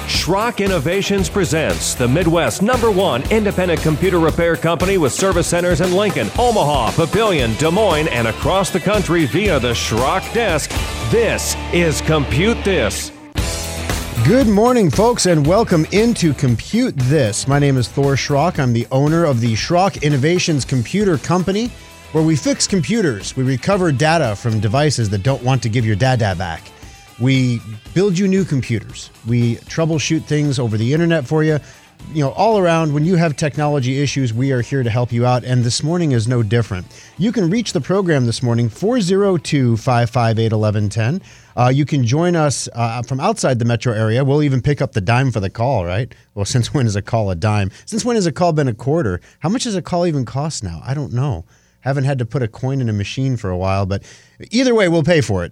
Schrock Innovations presents the Midwest #1 independent computer repair company with service centers in Lincoln, Omaha, Papillion, Des Moines, and across the country via the Schrock desk. This is Compute This. Good morning, folks, and welcome into Compute This. My name is Thor Schrock. I'm the owner of the Schrock Innovations Computer Company, where we fix computers. We recover data from devices that don't want to give your data back. We build you new computers. We troubleshoot things over the internet for you. You know, all around, when you have technology issues, we are here to help you out, and this morning is no different. You can reach the program this morning, 402-558-1110. You can join us from outside the metro area. We'll even pick up the dime for the call, right? Well, since when is a call a dime? Since when has a call been a quarter? How much does a call even cost now? I don't know. Haven't had to put a coin in a machine for a while, but either way, we'll pay for it.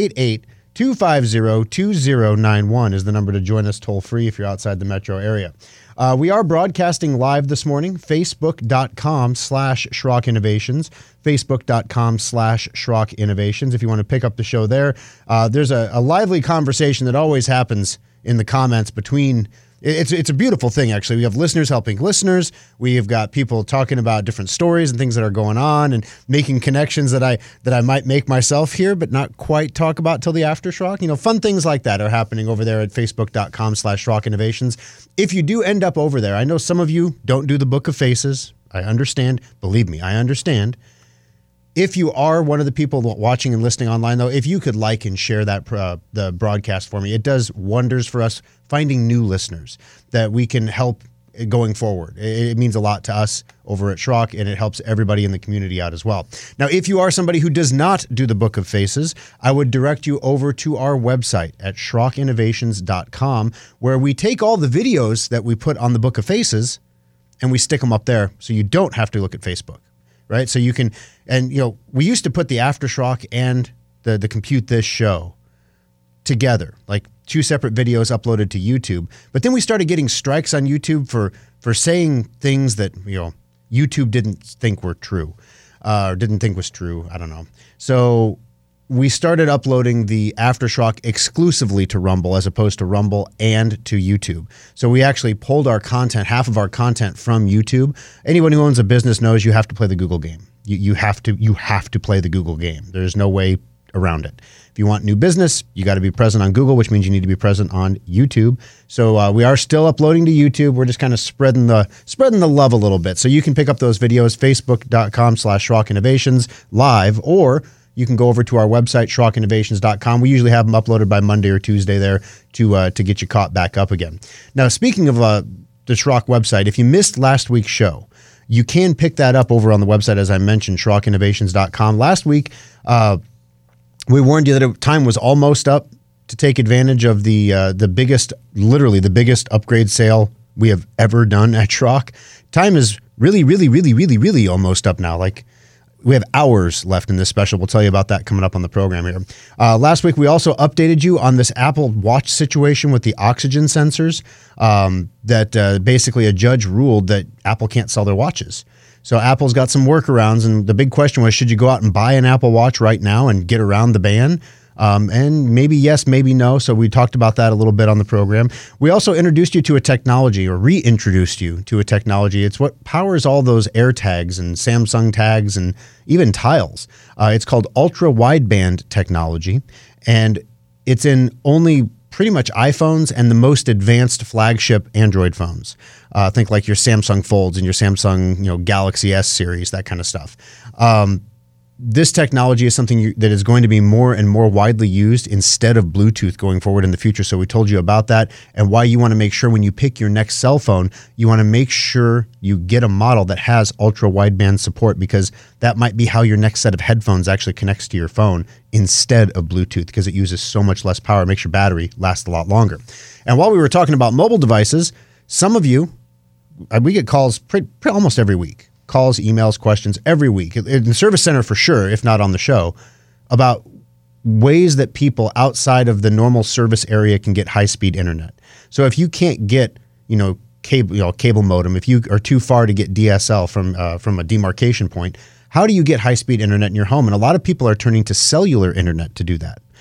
888-250-2091 is the number to join us toll free if you're outside the metro area. We are broadcasting live this morning, facebook.com/Schrock Innovations, facebook.com/Schrock Innovations. If you want to pick up the show there, there's a lively conversation that always happens in the comments between. It's a beautiful thing, actually. We have listeners helping listeners. We've got people talking about different stories and things that are going on and making connections that I might make myself here, but not quite talk about till the aftershock. You know, fun things like that are happening over there at facebook.com/Schrock Innovations. If you do end up over there, I know some of you don't do the Book of Faces. I understand. Believe me, I understand. If you are one of the people watching and listening online, though, if you could like and share that the broadcast for me, it does wonders for us finding new listeners that we can help going forward. It means a lot to us over at Schrock, and it helps everybody in the community out as well. Now, if you are somebody who does not do the Book of Faces, I would direct you over to our website at SchrockInnovations.com, where we take all the videos that we put on the Book of Faces and we stick them up there so you don't have to look at Facebook. Right? So you can, and you know, we used to put the Aftershock and the Compute This show together, like two separate videos uploaded to YouTube. But then we started getting strikes on YouTube for saying things that, you know, YouTube didn't think were true, or didn't think was true. I don't know. So we started uploading the Aftershock exclusively to Rumble as opposed to Rumble and to YouTube. So we actually pulled our content, half of our content, from YouTube. Anyone who owns a business knows you have to play the Google game. You have to play the Google game. There's no way around it. If you want new business, you got to be present on Google, which means you need to be present on YouTube. So we are still uploading to YouTube. We're just kind of spreading the love a little bit. So you can pick up those videos, facebook.com/Schrock Innovations live, or you can go over to our website, SchrockInnovations.com. We usually have them uploaded by Monday or Tuesday there to get you caught back up again. Now, speaking of the Schrock website, if you missed last week's show, you can pick that up over on the website, as I mentioned, SchrockInnovations.com. Last week, we warned you that time was almost up to take advantage of the biggest upgrade sale we have ever done at Schrock. Time is really almost up now. Like, we have hours left in this special. We'll tell you about that coming up on the program here. Last week, we also updated you on this Apple Watch situation with the oxygen sensors, that basically a judge ruled that Apple can't sell their watches. So Apple's got some workarounds, and the big question was, should you go out and buy an Apple Watch right now and get around the ban? And maybe yes, maybe no. So we talked about that a little bit on the program. We also introduced you to a technology, or reintroduced you to a technology. It's what powers all those AirTags and Samsung tags and even Tiles. It's called ultra wideband technology, and it's in only pretty much iPhones and the most advanced flagship Android phones. Think like your Samsung Folds and your Samsung, Galaxy S series, that kind of stuff. This technology is something that is going to be more and more widely used instead of Bluetooth going forward in the future. So we told you about that, and why you want to make sure when you pick your next cell phone, you want to make sure you get a model that has ultra wideband support, because that might be how your next set of headphones actually connects to your phone instead of Bluetooth, because it uses so much less power. It makes your battery last a lot longer. And while we were talking about mobile devices, some of you, we get calls almost every week. Calls, emails, questions every week in the service center for sure, if not on the show, about ways that people outside of the normal service area can get high-speed internet. So if you can't get, cable modem, if you are too far to get DSL from a demarcation point, how do you get high-speed internet in your home? And a lot of people are turning to cellular internet to do that.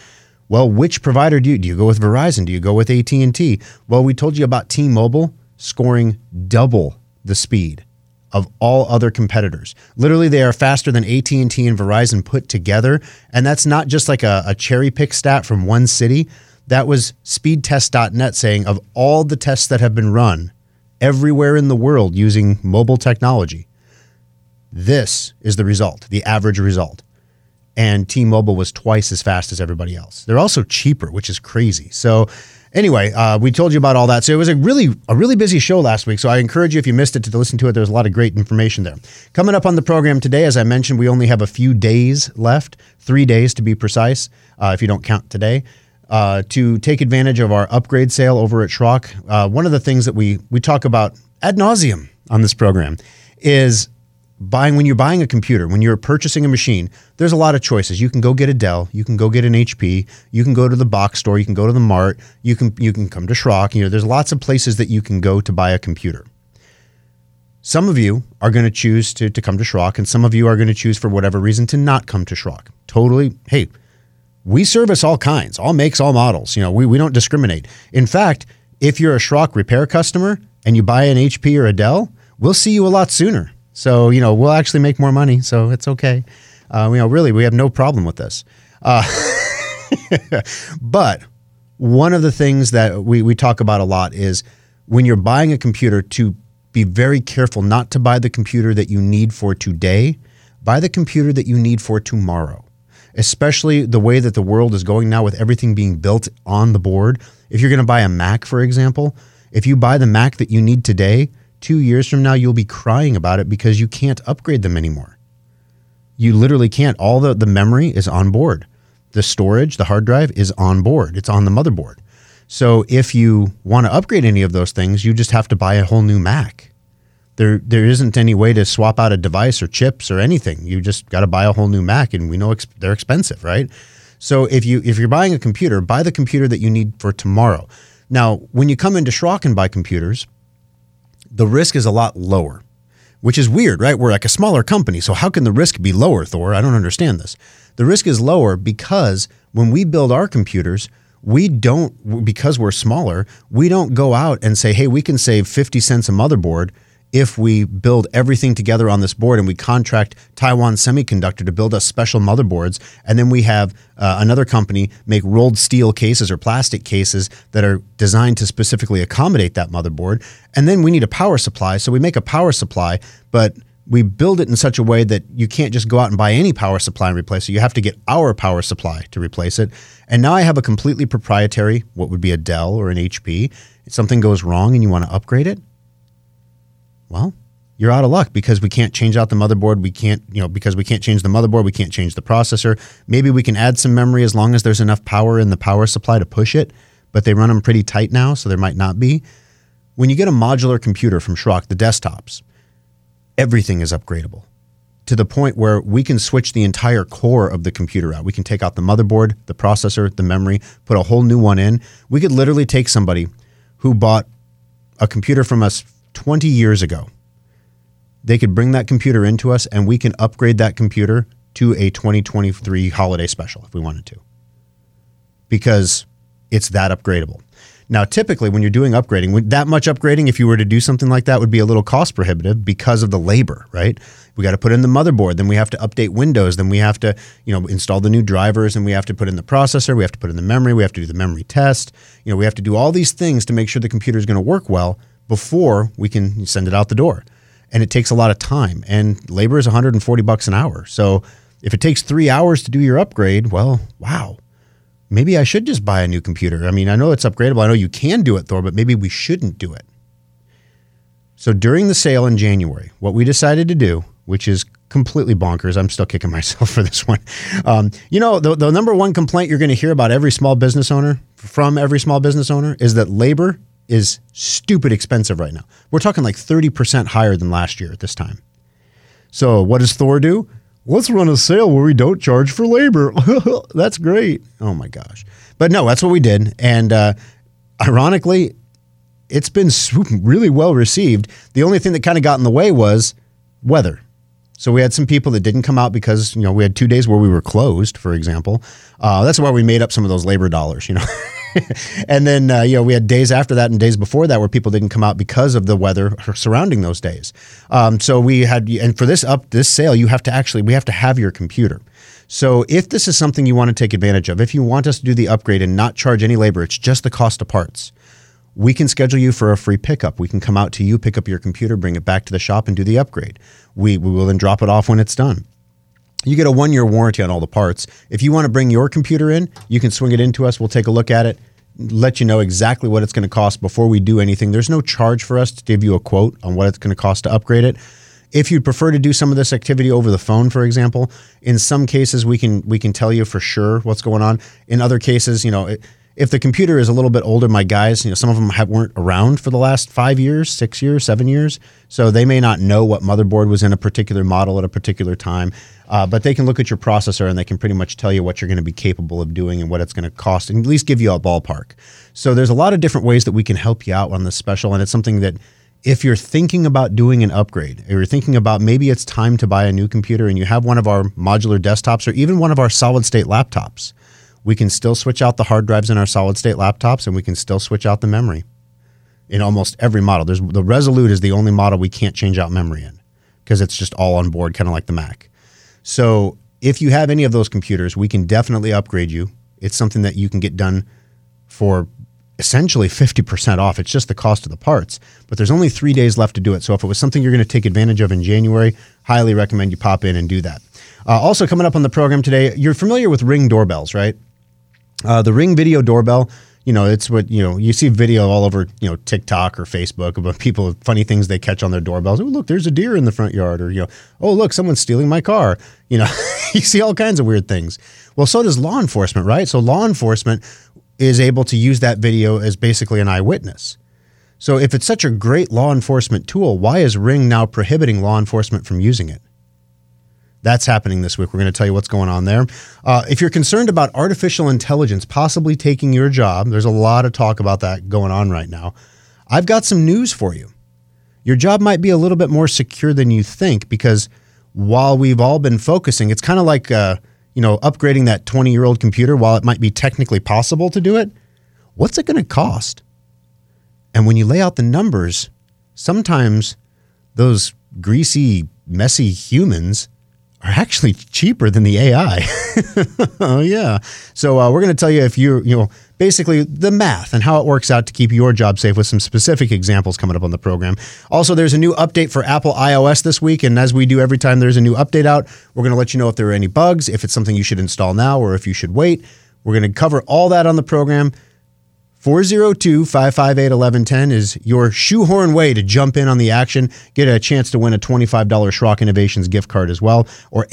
Well, which provider do you go with Verizon? Do you go with AT&T? Well, we told you about T-Mobile scoring double the speed of all other competitors. Literally, they are faster than AT&T and Verizon put together. And that's not just like a cherry pick stat from one city. That was speedtest.net saying of all the tests that have been run everywhere in the world using mobile technology, this is the result, the average result. And T-Mobile was twice as fast as everybody else. They're also cheaper, which is crazy. So anyway, we told you about all that. So it was a really busy show last week. So I encourage you, if you missed it, to listen to it. There's a lot of great information there. Coming up on the program today, as I mentioned, we only have a few days left, 3 days to be precise, if you don't count today, to take advantage of our upgrade sale over at Schrock. One of the things that we talk about ad nauseum on this program is when you're buying a computer, when you're purchasing a machine, there's a lot of choices. You can go get a Dell, you can go get an HP, you can go to the box store, you can go to the Mart, you can come to Schrock. There's lots of places that you can go to buy a computer. Some of you are going to choose to come to Schrock, and some of you are going to choose for whatever reason to not come to Schrock. Totally, hey, we service all kinds, all makes, all models. We don't discriminate. In fact, if you're a Schrock repair customer and you buy an HP or a Dell, we'll see you a lot sooner. So, we'll actually make more money, so it's okay. Really, we have no problem with this. But one of the things that we talk about a lot is when you're buying a computer, to be very careful not to buy the computer that you need for today. Buy the computer that you need for tomorrow, especially the way that the world is going now with everything being built on the board. If you're going to buy a Mac, for example, if you buy the Mac that you need today, 2 years from now, you'll be crying about it because you can't upgrade them anymore. You literally can't. All the memory is on board. The storage, the hard drive is on board. It's on the motherboard. So if you want to upgrade any of those things, you just have to buy a whole new Mac. There isn't any way to swap out a device or chips or anything. You just got to buy a whole new Mac, and we know they're expensive, right? So if you're buying a computer, buy the computer that you need for tomorrow. Now, when you come into Schrock and buy computers, the risk is a lot lower, which is weird, right? We're like a smaller company, so how can the risk be lower, Thor? I don't understand this. The risk is lower because when we build our computers, because we're smaller, we don't go out and say, hey, we can save 50 cents a motherboard if we build everything together on this board and we contract Taiwan Semiconductor to build us special motherboards, and then we have another company make rolled steel cases or plastic cases that are designed to specifically accommodate that motherboard, and then we need a power supply, so we make a power supply, but we build it in such a way that you can't just go out and buy any power supply and replace it. You have to get our power supply to replace it. And now I have a completely proprietary, what would be a Dell or an HP. If something goes wrong and you want to upgrade it, well, you're out of luck because we can't change out the motherboard. Because we can't change the motherboard, we can't change the processor. Maybe we can add some memory as long as there's enough power in the power supply to push it, but they run them pretty tight now, so there might not be. When you get a modular computer from Schrock, the desktops, everything is upgradable to the point where we can switch the entire core of the computer out. We can take out the motherboard, the processor, the memory, put a whole new one in. We could literally take somebody who bought a computer from us 20 years ago. They could bring that computer into us and we can upgrade that computer to a 2023 holiday special if we wanted to, because it's that upgradable. Now, typically when you're doing upgrading, that much upgrading, if you were to do something like that, would be a little cost prohibitive because of the labor, right? We got to put in the motherboard, then we have to update Windows, then we have to, install the new drivers, and we have to put in the processor, we have to put in the memory, we have to do the memory test. We have to do all these things to make sure the computer is going to work well before we can send it out the door. And it takes a lot of time, and labor is $140 an hour. So if it takes 3 hours to do your upgrade, well, wow. Maybe I should just buy a new computer. I mean, I know it's upgradable. I know you can do it, Thor, but maybe we shouldn't do it. So during the sale in January, what we decided to do, which is completely bonkers. I'm still kicking myself for this one. The number one complaint you're going to hear about from every small business owner is that labor is stupid expensive right now. We're talking like 30% higher than last year at this time. So what does Thor do? Let's run a sale where we don't charge for labor. That's great. Oh my gosh. But no, that's what we did. And ironically, it's been really well received. The only thing that kind of got in the way was weather. So we had some people that didn't come out because, we had 2 days where we were closed, for example. That's why we made up some of those labor dollars, And then, we had days after that and days before that where people didn't come out because of the weather surrounding those days. So we had, and for this sale, we have to have your computer. So if this is something you want to take advantage of, if you want us to do the upgrade and not charge any labor, it's just the cost of parts. We can schedule you for a free pickup. We can come out to you, pick up your computer, bring it back to the shop and do the upgrade. We will then drop it off when it's done. You get a 1-year warranty on all the parts. If you want to bring your computer in, you can swing it into us. We'll take a look at it, let you know exactly what it's going to cost before we do anything. There's no charge for us to give you a quote on what it's going to cost to upgrade it. If you'd prefer to do some of this activity over the phone, for example, in some cases we can tell you for sure what's going on. In other cases, if the computer is a little bit older, my guys, some of them weren't around for the last 5 years, 6 years, 7 years. So they may not know what motherboard was in a particular model at a particular time. But they can look at your processor and they can pretty much tell you what you're going to be capable of doing and what it's going to cost, and at least give you a ballpark. So there's a lot of different ways that we can help you out on this special. And it's something that if you're thinking about doing an upgrade, or you're thinking about maybe it's time to buy a new computer and you have one of our modular desktops or even one of our solid state laptops, we can still switch out the hard drives in our solid state laptops and we can still switch out the memory in almost every model. The Resolute is the only model we can't change out memory in because it's just all on board, kind of like the Mac. So if you have any of those computers, we can definitely upgrade you. It's something that you can get done for essentially 50% off. It's just the cost of the parts, but there's only 3 days left to do it. So if it was something you're going to take advantage of in January, highly recommend you pop in and do that. Also coming up on the program today, you're familiar with Ring doorbells, right? The Ring video doorbell, it's what, you see video all over, TikTok or Facebook about people, funny things they catch on their doorbells. Oh, look, there's a deer in the front yard, or, oh, look, someone's stealing my car. You see all kinds of weird things. Well, so does law enforcement, right? So law enforcement is able to use that video as basically an eyewitness. So if it's such a great law enforcement tool, why is Ring now prohibiting law enforcement from using it? That's happening this week. We're going to tell you what's going on there. If you're concerned about artificial intelligence possibly taking your job, there's a lot of talk about that going on right now. I've got some news for you. Your job might be a little bit more secure than you think, because while we've all been focusing, it's kind of like upgrading that 20-year-old computer. While it might be technically possible to do it, what's it going to cost? And when you lay out the numbers, sometimes those greasy, messy humans are actually cheaper than the AI. Oh, yeah. So we're going to tell you if basically the math and how it works out to keep your job safe with some specific examples coming up on the program. Also, there's a new update for Apple iOS this week. And as we do every time there's a new update out, we're going to let you know if there are any bugs, if it's something you should install now, or if you should wait. We're going to cover all that on the program. 402-558-1110 is your shoehorn way to jump in on the action. Get a chance to win a $25 Schrock Innovations gift card as well, or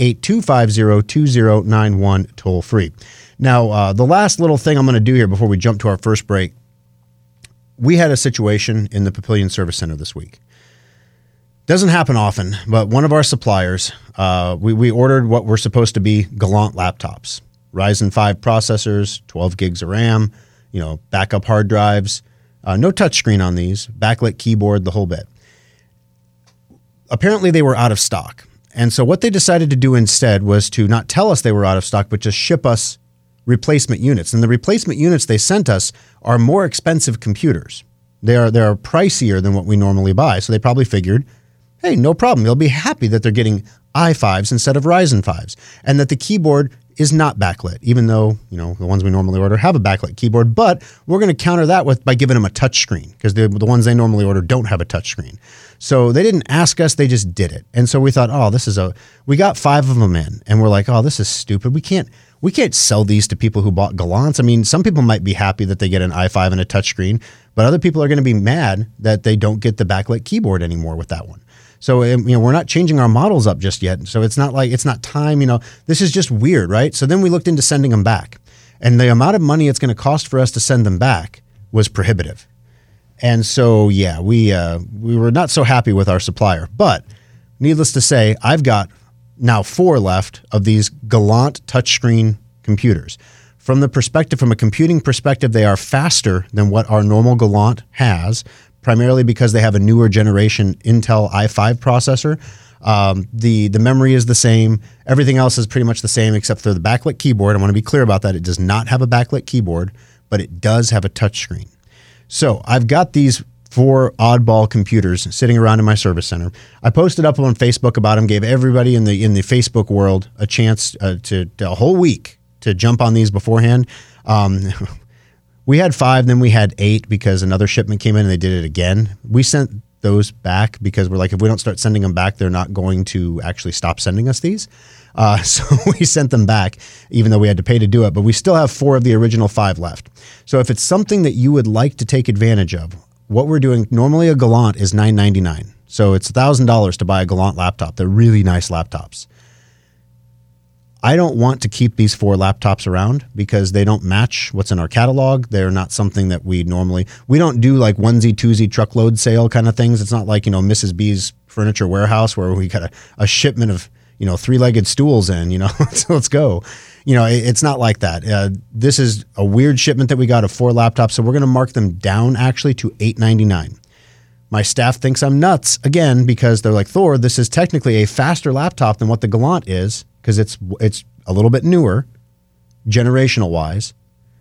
888-250-2091 toll free. Now, the last little thing I'm going to do here before we jump to our first break, we had a situation in the Papillion Service Center this week. Doesn't happen often, but one of our suppliers, we ordered what were supposed to be Galant laptops, Ryzen 5 processors, 12 gigs of RAM, backup hard drives, no touchscreen on these, backlit keyboard, the whole bit. Apparently they were out of stock. And so what they decided to do instead was to not tell us they were out of stock, but just ship us replacement units. And the replacement units they sent us are more expensive computers. They are pricier than what we normally buy. So they probably figured, hey, no problem. They'll be happy that they're getting i5s instead of Ryzen 5s, and that the keyboard is not backlit, even though, the ones we normally order have a backlit keyboard. But we're going to counter that by giving them a touch screen, because the ones they normally order don't have a touch screen. So they didn't ask us, they just did it. And so we thought, we got 5 of them in, and we're like, oh, this is stupid. We can't sell these to people who bought Galants. I mean, some people might be happy that they get an i5 and a touch screen, but other people are going to be mad that they don't get the backlit keyboard anymore with that one. So, we're not changing our models up just yet. So it's not time, this is just weird, right? So then we looked into sending them back, and the amount of money it's going to cost for us to send them back was prohibitive. And so, yeah, we were not so happy with our supplier, but needless to say, I've got now 4 left of these Galant touchscreen computers. From a computing perspective, they are faster than what our normal Galant has, primarily because they have a newer generation Intel i5 processor. The memory is the same. Everything else is pretty much the same except for the backlit keyboard. I want to be clear about that. It does not have a backlit keyboard, but it does have a touchscreen. So I've got these 4 oddball computers sitting around in my service center. I posted up on Facebook about them, gave everybody in the Facebook world a chance to a whole week to jump on these beforehand. We had 5, then we had 8 because another shipment came in and they did it again. We sent those back because we're like, if we don't start sending them back, they're not going to actually stop sending us these. So we sent them back, even though we had to pay to do it. But we still have 4 of the original 5 left. So if it's something that you would like to take advantage of, what we're doing, normally a Galant is $999. So it's $1,000 to buy a Galant laptop. They're really nice laptops. I don't want to keep these 4 laptops around because they don't match what's in our catalog. They're not something that we don't do like onesie, twosie truckload sale kind of things. It's not like, Mrs. B's Furniture Warehouse where we got a shipment of, 3-legged stools in, so let's go. It's not like that. This is a weird shipment that we got of 4 laptops. So we're going to mark them down actually to $899. My staff thinks I'm nuts again, because they're like, Thor, this is technically a faster laptop than what the Galant is, because it's a little bit newer, generational wise.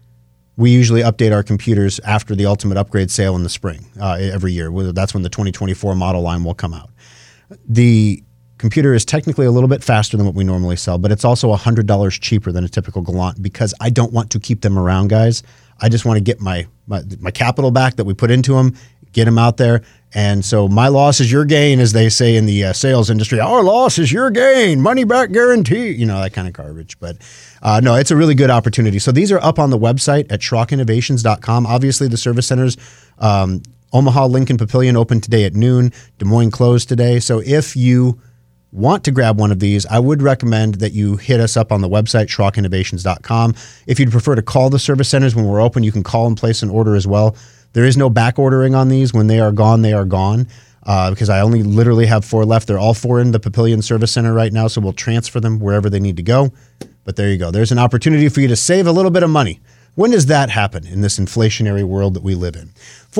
We usually update our computers after the Ultimate Upgrade sale in the spring every year. That's when the 2024 model line will come out. The computer is technically a little bit faster than what we normally sell, but it's also $100 cheaper than a typical Galant because I don't want to keep them around, guys. I just want to get my capital back that we put into them, get them out there. And so my loss is your gain, as they say in the sales industry. Our loss is your gain, money back guarantee, that kind of garbage. But no, it's a really good opportunity. So these are up on the website at SchrockInnovations.com. Obviously, the service centers, Omaha, Lincoln, Papillion open today at noon. Des Moines closed today. So if you want to grab one of these, I would recommend that you hit us up on the website, SchrockInnovations.com. If you'd prefer to call the service centers when we're open, you can call and place an order as well. There is no back ordering on these. When they are gone, they are gone, because I only literally have 4 left. They're all 4 in the Papillion Service Center right now, so we'll transfer them wherever they need to go. But there you go. There's an opportunity for you to save a little bit of money. When does that happen in this inflationary world that we live in?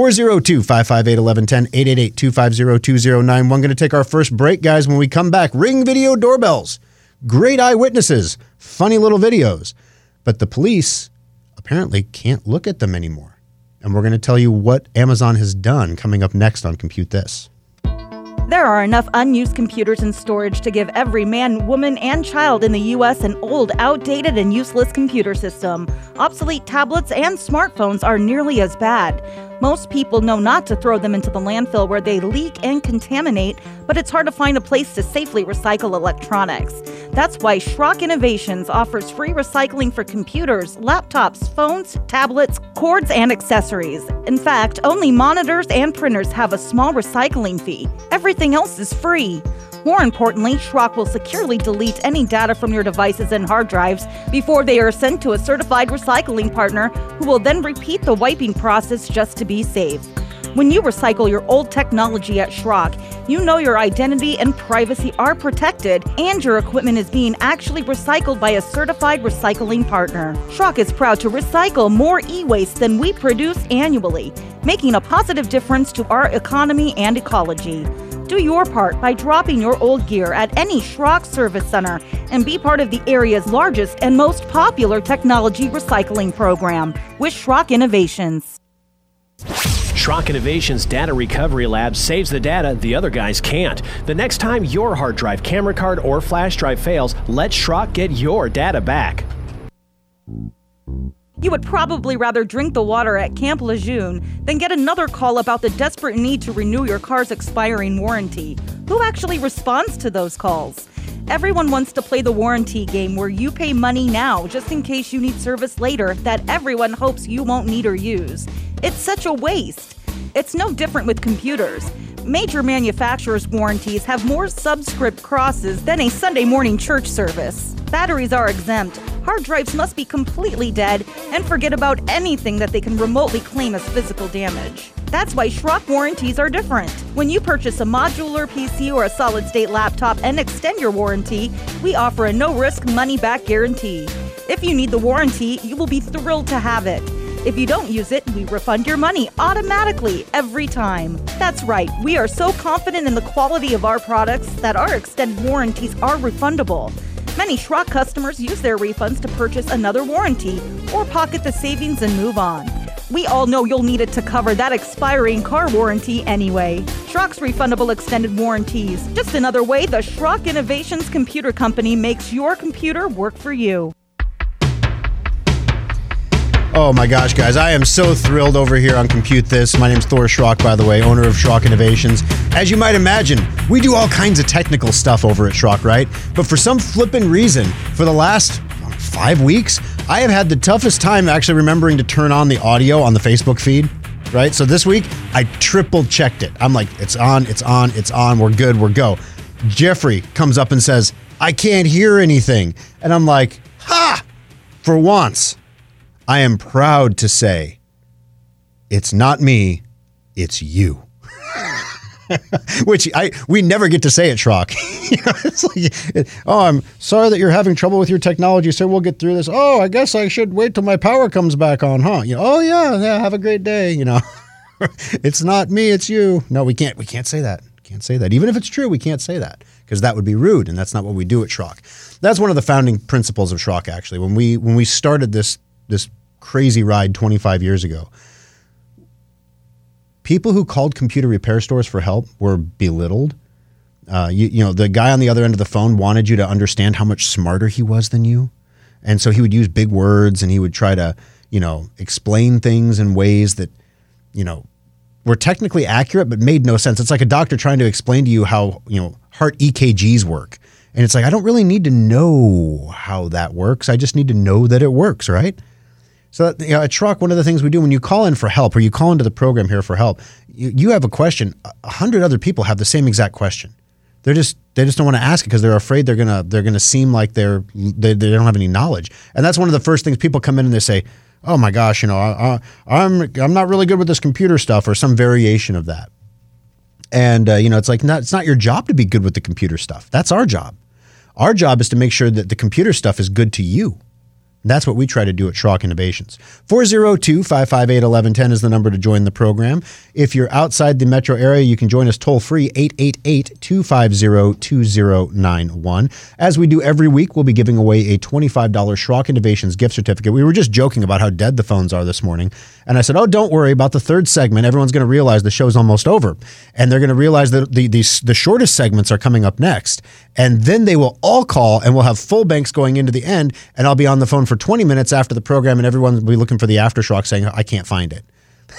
402-558-1110, 888-250-2091. Going to take our first break, guys. When we come back, Ring video doorbells, great eyewitnesses, funny little videos. But the police apparently can't look at them anymore. And we're going to tell you what Amazon has done coming up next on Compute This. There are enough unused computers in storage to give every man, woman, and child in the U.S. an old, outdated, and useless computer system. Obsolete tablets and smartphones are nearly as bad. Most people know not to throw them into the landfill where they leak and contaminate, but it's hard to find a place to safely recycle electronics. That's why Schrock Innovations offers free recycling for computers, laptops, phones, tablets, cords, and accessories. In fact, only monitors and printers have a small recycling fee. Everything else is free. More importantly, Schrock will securely delete any data from your devices and hard drives before they are sent to a certified recycling partner who will then repeat the wiping process just to be safe. When you recycle your old technology at Schrock, you know your identity and privacy are protected and your equipment is being actually recycled by a certified recycling partner. Schrock is proud to recycle more e-waste than we produce annually, making a positive difference to our economy and ecology. Do your part by dropping your old gear at any Schrock service center and be part of the area's largest and most popular technology recycling program with Schrock Innovations. Schrock Innovations Data Recovery Lab saves the data the other guys can't. The next time your hard drive, camera card, or flash drive fails, let Schrock get your data back. You would probably rather drink the water at Camp Lejeune than get another call about the desperate need to renew your car's expiring warranty. Who actually responds to those calls? Everyone wants to play the warranty game where you pay money now just in case you need service later that everyone hopes you won't need or use. It's such a waste. It's no different with computers. Major manufacturers' warranties have more subscript crosses than a Sunday morning church service. Batteries are exempt. Hard drives must be completely dead and forget about anything that they can remotely claim as physical damage. That's why Schrock warranties are different. When you purchase a modular PC or a solid-state laptop and extend your warranty, we offer a no-risk money-back guarantee. If you need the warranty, you will be thrilled to have it. If you don't use it, we refund your money automatically every time. That's right, we are so confident in the quality of our products that our extended warranties are refundable. Many Schrock customers use their refunds to purchase another warranty or pocket the savings and move on. We all know you'll need it to cover that expiring car warranty anyway. Schrock's refundable extended warranties. Just another way the Schrock Innovations Computer Company makes your computer work for you. Oh my gosh, guys, I am so thrilled over here on Compute This. My name's Thor Schrock, by the way, owner of Schrock Innovations. As you might imagine, we do all kinds of technical stuff over at Schrock, right? But for some flippin' reason, for the last 5 weeks, I have had the toughest time actually remembering to turn on the audio on the Facebook feed, right? So this week, I triple checked it. I'm like, it's on, we're good, we're go. Jeffrey comes up and says, I can't hear anything. And I'm like, ha! For once, I am proud to say, it's not me, it's you. Which we never get to say at Schrock. It's like, oh, I'm sorry that you're having trouble with your technology, sir. We'll get through this. Oh, I guess I should wait till my power comes back on, huh? Oh yeah, have a great day. It's not me, it's you. No, we can't say that. Can't say that. Even if it's true, we can't say that because that would be rude, and that's not what we do at Schrock. That's one of the founding principles of Schrock, actually. When we started this crazy ride 25 years ago, people who called computer repair stores for help were belittled. The guy on the other end of the phone wanted you to understand how much smarter he was than you. And so he would use big words and he would try to, explain things in ways that, were technically accurate but made no sense. It's like a doctor trying to explain to you how, heart EKGs work. And it's like, I don't really need to know how that works. I just need to know that it works, right? So at Schrock, one of the things we do when you call in for help or you call into the program here for help, you have a question. 100 other people have the same exact question. They just don't want to ask it because they're afraid they're gonna seem like they don't have any knowledge. And that's one of the first things people come in and they say, "Oh my gosh, I'm not really good with this computer stuff," or some variation of that. And it's like it's not your job to be good with the computer stuff. That's our job. Our job is to make sure that the computer stuff is good to you. That's what we try to do at Schrock Innovations. 402-558-1110 is the number to join the program. If you're outside the metro area, you can join us toll-free, 888-250-2091. As we do every week, we'll be giving away a $25 Schrock Innovations gift certificate. We were just joking about how dead the phones are this morning. And I said, don't worry about the third segment. Everyone's going to realize the show's almost over. And they're going to realize that the shortest segments are coming up next. And then they will all call and we'll have full banks going into the end. And I'll be on the phone for 20 minutes after the program and everyone will be looking for the aftershock saying, I can't find it.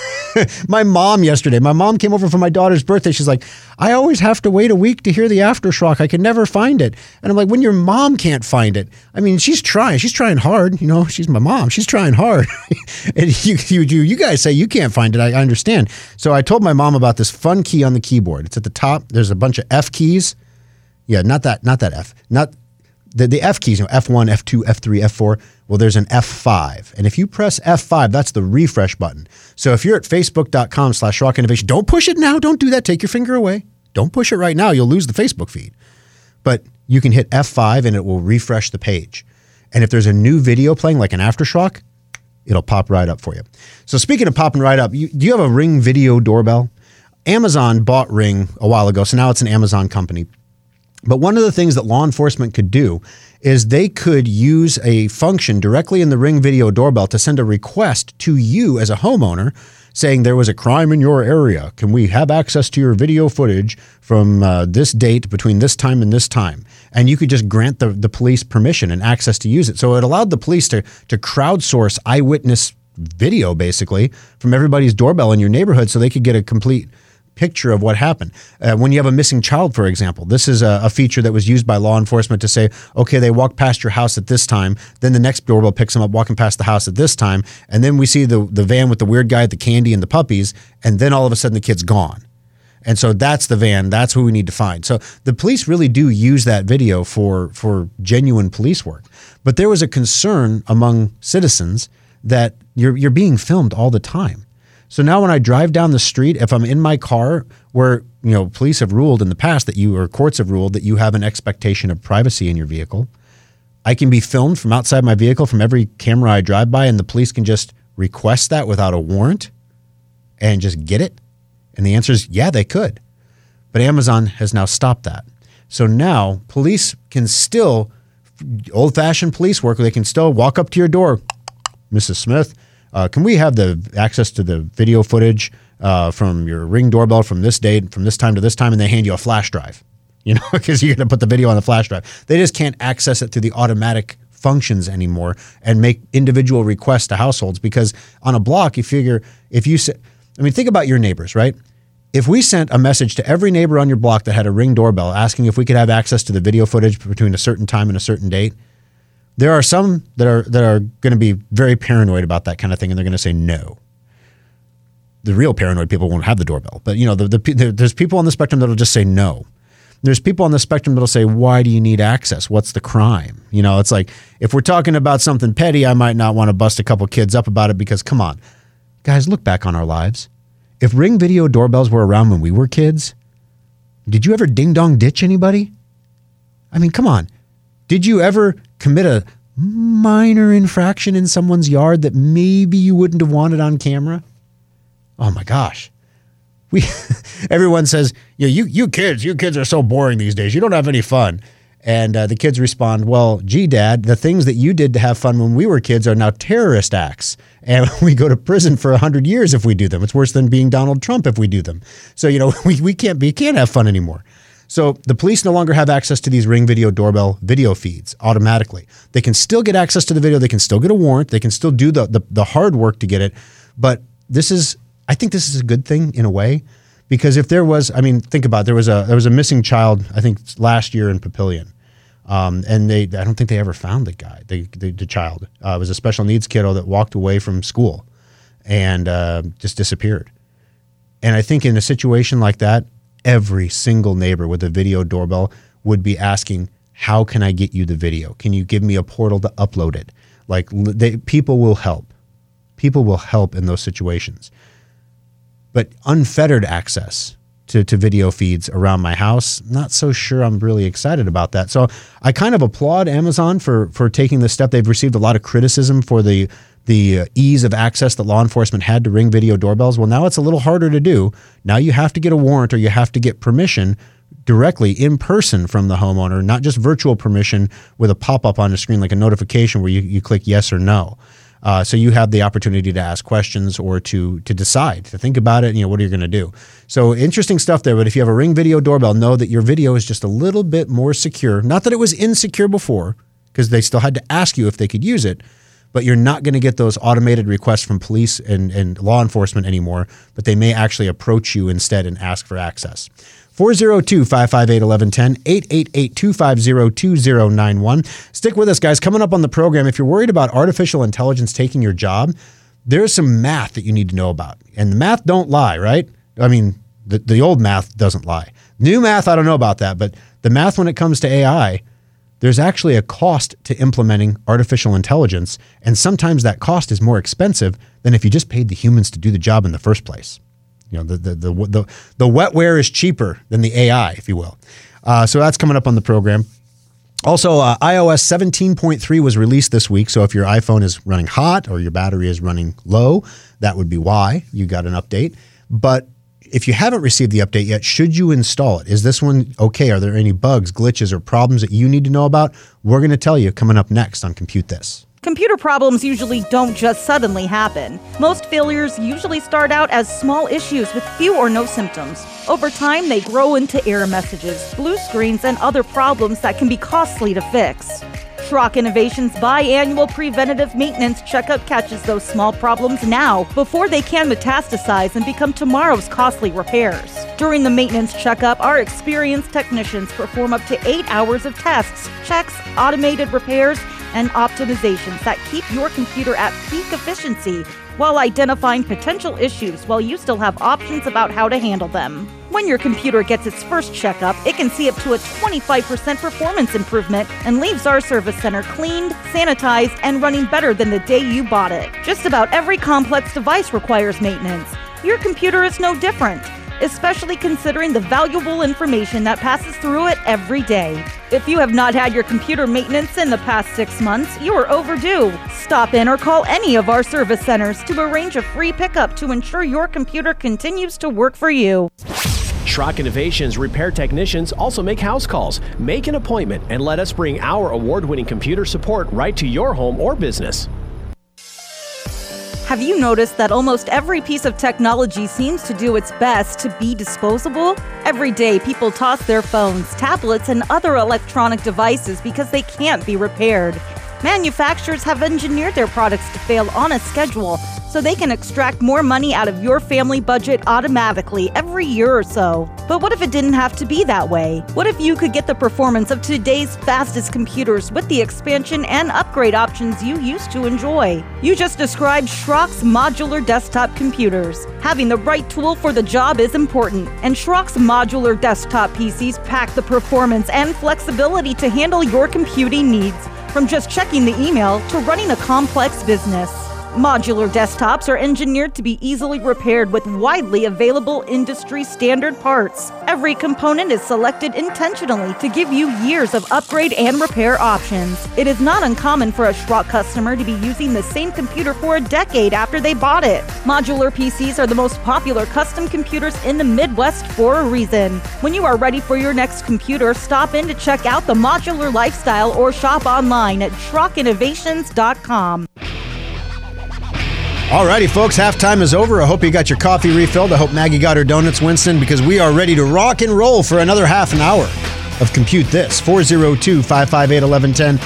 My mom came over for my daughter's birthday. She's like, I always have to wait a week to hear the aftershock. I can never find it. And I'm like, when your mom can't find it, I mean, she's trying hard. She's my mom. She's trying hard. And you guys say you can't find it. I understand. So I told my mom about this fun key on the keyboard. It's at the top. There's a bunch of F keys. Yeah, not that F, not the F keys, F1, F2, F3, F4. Well, there's an F5. And if you press F5, that's the refresh button. So if you're at facebook.com/Schrock Innovation, don't push it now. Don't do that. Take your finger away. Don't push it right now. You'll lose the Facebook feed. But you can hit F5 and it will refresh the page. And if there's a new video playing like an aftershock, it'll pop right up for you. So speaking of popping right up, do you have a Ring video doorbell? Amazon bought Ring a while ago, so now it's an Amazon company. But one of the things that law enforcement could do is they could use a function directly in the Ring video doorbell to send a request to you as a homeowner saying there was a crime in your area. Can we have access to your video footage from this date between this time and this time? And you could just grant the police permission and access to use it. So it allowed the police to crowdsource eyewitness video basically from everybody's doorbell in your neighborhood so they could get a complete picture of what happened. When you have a missing child, for example, this is a feature that was used by law enforcement to say, okay, they walked past your house at this time, then the next doorbell picks them up walking past the house at this time, and then we see the van with the weird guy, the candy and the puppies, and then all of a sudden the kid's gone. And so that's the van, that's who we need to find. So the police really do use that video for genuine police work. But there was a concern among citizens that you're being filmed all the time. So now when I drive down the street, if I'm in my car where, police have ruled in the past or courts have ruled that you have an expectation of privacy in your vehicle, I can be filmed from outside my vehicle from every camera I drive by and the police can just request that without a warrant and just get it? And the answer is, yeah, they could. But Amazon has now stopped that. So now police can still, old-fashioned police work, they can still walk up to your door, Mrs. Smith, can we have the access to the video footage from your Ring doorbell from this date, from this time to this time, and they hand you a flash drive, because you're going to put the video on the flash drive. They just can't access it through the automatic functions anymore and make individual requests to households, because on a block, you figure think about your neighbors, right? If we sent a message to every neighbor on your block that had a Ring doorbell asking if we could have access to the video footage between a certain time and a certain date, there are some that are going to be very paranoid about that kind of thing, and they're going to say no. The real paranoid people won't have the doorbell, but there's people on the spectrum that'll just say no. There's people on the spectrum that'll say, why do you need access? What's the crime? It's like, if we're talking about something petty, I might not want to bust a couple kids up about it, because come on, guys, look back on our lives. If Ring video doorbells were around when we were kids, did you ever ding-dong ditch anybody? I mean, come on. Did you ever commit a minor infraction in someone's yard that maybe you wouldn't have wanted on camera? Oh my gosh. Everyone says, you kids are so boring these days. You don't have any fun. And the kids respond, well, gee, Dad, the things that you did to have fun when we were kids are now terrorist acts. And we go to prison for 100 years if we do them. It's worse than being Donald Trump if we do them. So, we can't have fun anymore. So the police no longer have access to these Ring video doorbell video feeds automatically. They can still get access to the video. They can still get a warrant. They can still do the hard work to get it. But I think this is a good thing in a way, because if there was, think about it, there was a missing child, I think last year in Papillion. And I don't think they ever found the guy, the child. It was a special needs kiddo that walked away from school and just disappeared. And I think in a situation like that, every single neighbor with a video doorbell would be asking, how can I get you the video? Can you give me a portal to upload it? Like, people will help. People will help in those situations. But unfettered access to video feeds around my house, not so sure I'm really excited about that. So I kind of applaud Amazon for taking this step. They've received a lot of criticism for the ease of access that law enforcement had to Ring video doorbells. Well, now it's a little harder to do. Now you have to get a warrant, or you have to get permission directly in person from the homeowner, not just virtual permission with a pop-up on the screen like a notification where you click yes or no. So you have the opportunity to ask questions or to decide, to think about it, what are you going to do? So interesting stuff there. But if you have a Ring video doorbell, know that your video is just a little bit more secure. Not that it was insecure before, because they still had to ask you if they could use it, but you're not going to get those automated requests from police and law enforcement anymore, but they may actually approach you instead and ask for access. 402-558-1110, 888-250-2091. Stick with us, guys. Coming up on the program, if you're worried about artificial intelligence taking your job, there's some math that you need to know about. And the math don't lie, right? The old math doesn't lie. New math, I don't know about that, but the math when it comes to AI, there's actually a cost to implementing artificial intelligence, and sometimes that cost is more expensive than if you just paid the humans to do the job in the first place. The wetware is cheaper than the AI, if you will. So that's coming up on the program. Also, iOS 17.3 was released this week. So if your iPhone is running hot or your battery is running low, that would be why you got an update. But if you haven't received the update yet, should you install it? Is this one okay? Are there any bugs, glitches, or problems that you need to know about? We're going to tell you coming up next on Compute This. Computer problems usually don't just suddenly happen. Most failures usually start out as small issues with few or no symptoms. Over time, they grow into error messages, blue screens, and other problems that can be costly to fix. Schrock Innovations' biannual preventative maintenance checkup catches those small problems now before they can metastasize and become tomorrow's costly repairs. During the maintenance checkup, our experienced technicians perform up to 8 hours of tests, checks, automated repairs, and optimizations that keep your computer at peak efficiency while identifying potential issues while you still have options about how to handle them. When your computer gets its first checkup, it can see up to a 25% performance improvement and leaves our service center cleaned, sanitized, and running better than the day you bought it. Just about every complex device requires maintenance. Your computer is no different. especially considering the valuable information that passes through it every day. If you have not had your computer maintenance in the past 6 months, you are overdue. Stop in or call any of our service centers to arrange a free pickup to ensure your computer continues to work for you. Schrock Innovations repair technicians also make house calls. Make an appointment and let us bring our award-winning computer support right to your home or business. Have you noticed that almost every piece of technology seems to do its best to be disposable? Every day, people toss their phones, tablets, and other electronic devices because they can't be repaired. Manufacturers have engineered their products to fail on a schedule so they can extract more money out of your family budget automatically every year or so. But what if it didn't have to be that way? What if you could get the performance of today's fastest computers with the expansion and upgrade options you used to enjoy? You just described Schrock's modular desktop computers. Having the right tool for the job is important, and Schrock's modular desktop PCs pack the performance and flexibility to handle your computing needs, from just checking the email to running a complex business. Modular desktops are engineered to be easily repaired with widely available industry standard parts. Every component is selected intentionally to give you years of upgrade and repair options. It is not uncommon for a Schrock customer to be using the same computer for a decade after they bought it. Modular PCs are the most popular custom computers in the Midwest for a reason. When you are ready for your next computer, stop in to check out the modular lifestyle or shop online at SchrockInnovations.com. Alrighty, folks, halftime is over. I hope you got your coffee refilled. I hope Maggie got her donuts, Winston, because we are ready to rock and roll for another half an hour of Compute This. 402-558-1110,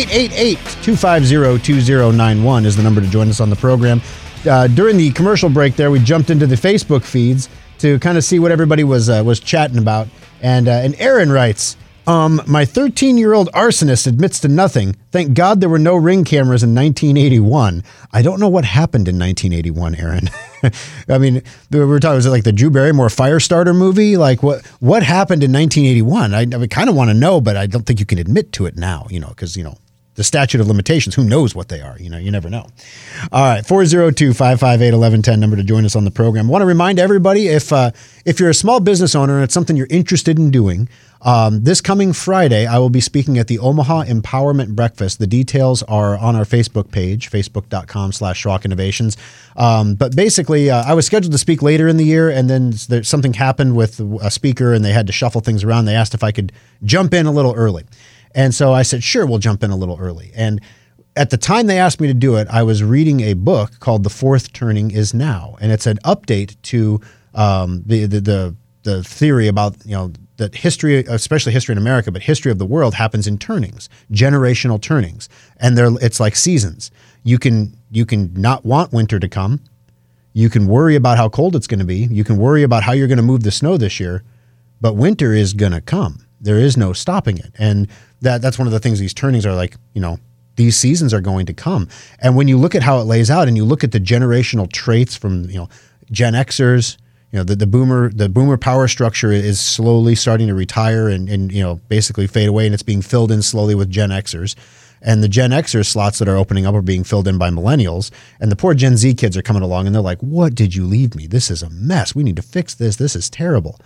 888-250-2091 is the number to join us on the program. During the commercial break there, we jumped into the Facebook feeds to kind of see what everybody was chatting about. And Aaron writes, my 13-year-old arsonist admits to nothing. Thank God there were no Ring cameras in 1981. I don't know what happened in 1981, Aaron. I mean, we were talking, was it like the Drew Barrymore Firestarter movie? Like, what happened in 1981? I kind of want to know, but I don't think you can admit to it now, because, the statute of limitations, who knows what they are? You never know. All right, 402-558-1110, number to join us on the program. I want to remind everybody, if you're a small business owner and it's something you're interested in doing, this coming Friday, I will be speaking at the Omaha Empowerment Breakfast. The details are on our Facebook page, facebook.com/Schrock Innovations. But basically, I was scheduled to speak later in the year, and then something happened with a speaker, and they had to shuffle things around. They asked if I could jump in a little early. And so I said, sure, we'll jump in a little early. And at the time they asked me to do it, I was reading a book called The Fourth Turning Is Now. And it's an update to the theory about, that history, especially history in America, but history of the world happens in turnings, generational turnings. And it's like seasons. You can not want winter to come. You can worry about how cold it's going to be. You can worry about how you're going to move the snow this year. But winter is going to come. There is no stopping it. And that's one of the things these turnings are like, these seasons are going to come. And when you look at how it lays out and you look at the generational traits from, Gen Xers, the boomer power structure is slowly starting to retire and basically fade away, and it's being filled in slowly with Gen Xers. And the Gen Xer slots that are opening up are being filled in by millennials. And the poor Gen Z kids are coming along and they're like, what did you leave me? This is a mess. We need to fix this. This is terrible.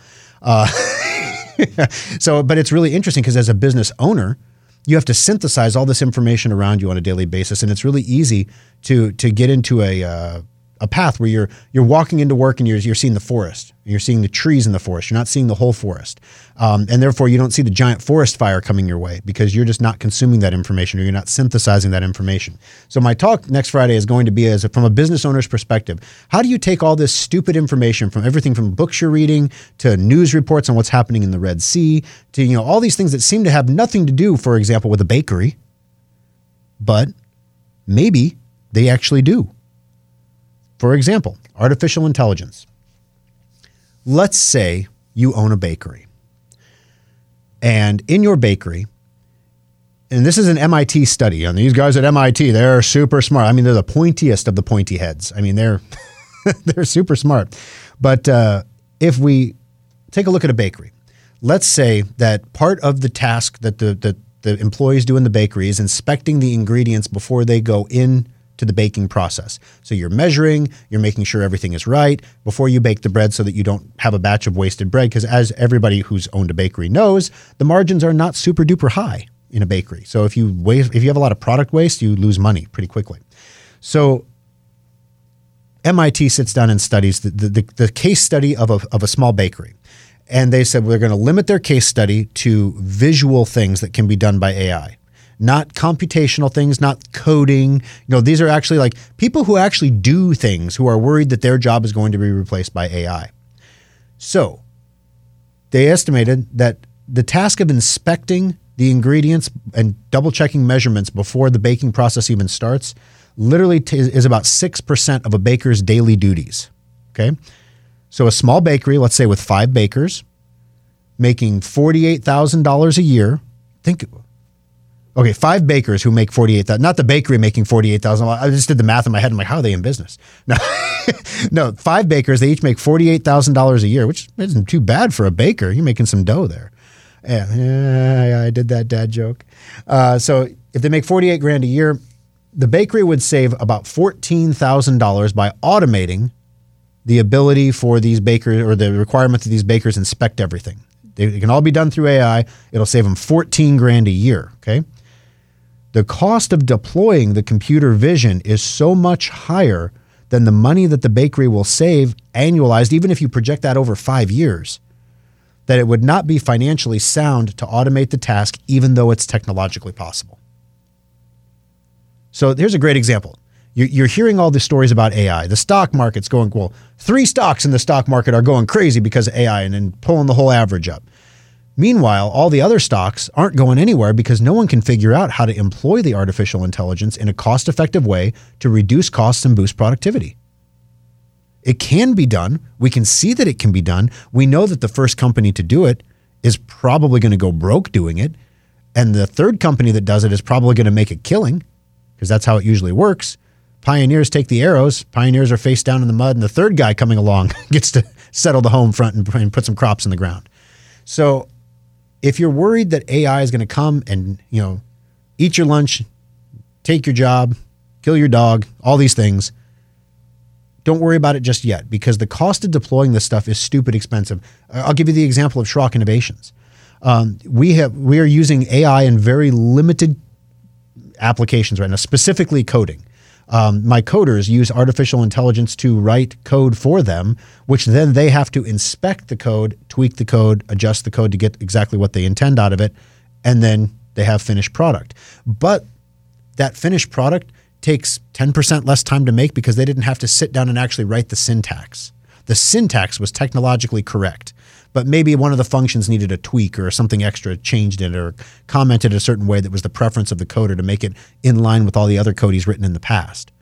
But it's really interesting because as a business owner, you have to synthesize all this information around you on a daily basis. And it's really easy to get into a path where you're walking into work and you're seeing the forest. You're seeing the trees in the forest. You're not seeing the whole forest. And therefore, you don't see the giant forest fire coming your way because you're just not consuming that information or you're not synthesizing that information. So my talk next Friday is going to be from a business owner's perspective. How do you take all this stupid information from everything from books you're reading to news reports on what's happening in the Red Sea to all these things that seem to have nothing to do, for example, with a bakery, but maybe they actually do. For example, artificial intelligence. Let's say you own a bakery. And in your bakery, and this is an MIT study, and these guys at MIT, they're super smart. I mean, they're the pointiest of the pointy heads. I mean, they're super smart. But if we take a look at a bakery, let's say that part of the task that the employees do in the bakery is inspecting the ingredients before they go in to the baking process. So you're measuring, you're making sure everything is right before you bake the bread so that you don't have a batch of wasted bread. Because as everybody who's owned a bakery knows, the margins are not super duper high in a bakery. So if you have a lot of product waste, you lose money pretty quickly. So MIT sits down and studies the case study of a small bakery. And they said, we're going to limit their case study to visual things that can be done by AI. Not computational things, not coding. These are actually like people who actually do things, who are worried that their job is going to be replaced by AI. So they estimated that the task of inspecting the ingredients and double checking measurements before the baking process even starts literally is about 6% of a baker's daily duties. Okay. So a small bakery, let's say with 5 bakers, making $48,000 a year. Okay, 5 bakers who make $48,000, not the bakery making $48,000. I just did the math in my head. I'm like, how are they in business? No, 5 bakers, they each make $48,000 a year, which isn't too bad for a baker. You're making some dough there. Yeah, I did that dad joke. So if they make $48,000 a year, the bakery would save about $14,000 by automating the ability for these bakers, or the requirement that these bakers inspect everything. It can all be done through AI. It'll save them $14,000 a year. Okay. The cost of deploying the computer vision is so much higher than the money that the bakery will save annualized, even if you project that over 5 years, that it would not be financially sound to automate the task, even though it's technologically possible. So here's a great example. You're hearing all the stories about AI. The stock market's going, well, 3 stocks in the stock market are going crazy because of AI and then pulling the whole average up. Meanwhile, all the other stocks aren't going anywhere because no one can figure out how to employ the artificial intelligence in a cost-effective way to reduce costs and boost productivity. It can be done. We can see that it can be done. We know that the first company to do it is probably going to go broke doing it. And the third company that does it is probably going to make a killing, because that's how it usually works. Pioneers take the arrows. Pioneers are face down in the mud, and the third guy coming along gets to settle the home front and put some crops in the ground. So if you're worried that AI is going to come and, eat your lunch, take your job, kill your dog, all these things, don't worry about it just yet, because the cost of deploying this stuff is stupid expensive. I'll give you the example of Schrock Innovations. We are using AI in very limited applications right now, specifically coding. My coders use artificial intelligence to write code for them, which then they have to inspect the code, tweak the code, adjust the code to get exactly what they intend out of it, and then they have finished product. But that finished product takes 10% less time to make because they didn't have to sit down and actually write the syntax. The syntax was technologically correct, but maybe one of the functions needed a tweak or something extra changed it or commented a certain way that was the preference of the coder to make it in line with all the other code he's written in the past.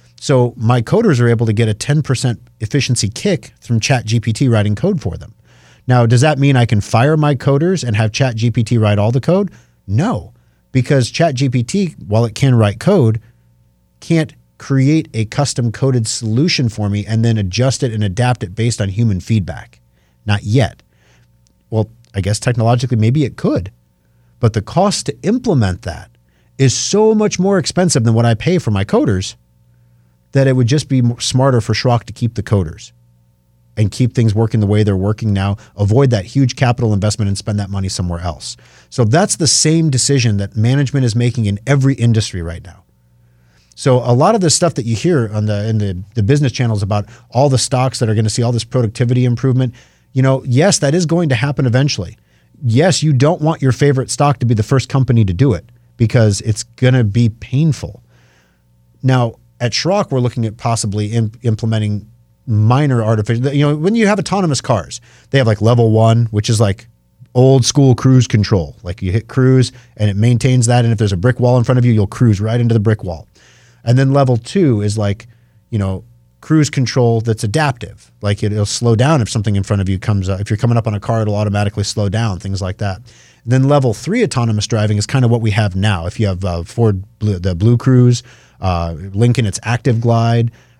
So my coders are able to get a 10% efficiency kick from ChatGPT writing code for them. Now, does that mean I can fire my coders and have ChatGPT write all the code? No, because ChatGPT, while it can write code, can't create a custom coded solution for me and then adjust it and adapt it based on human feedback. Not yet. Well, I guess technologically maybe it could, but the cost to implement that is so much more expensive than what I pay for my coders that it would just be smarter for Schrock to keep the coders and keep things working the way they're working now, avoid that huge capital investment and spend that money somewhere else. So that's the same decision that management is making in every industry right now. So a lot of the stuff that you hear on in the business channels about all the stocks that are going to see all this productivity improvement, yes, that is going to happen eventually. Yes, you don't want your favorite stock to be the first company to do it because it's going to be painful. Now, at Schrock, we're looking at possibly implementing minor artificial, when you have autonomous cars, they have like level 1, which is like old school cruise control. Like you hit cruise and it maintains that. And if there's a brick wall in front of you, you'll cruise right into the brick wall. And then level 2 is like, cruise control that's adaptive. Like it'll slow down if something in front of you comes up. If you're coming up on a car, it'll automatically slow down, things like that. And then level 3 autonomous driving is kind of what we have now. If you have Ford, the Blue Cruise, Lincoln, it's Active Glide.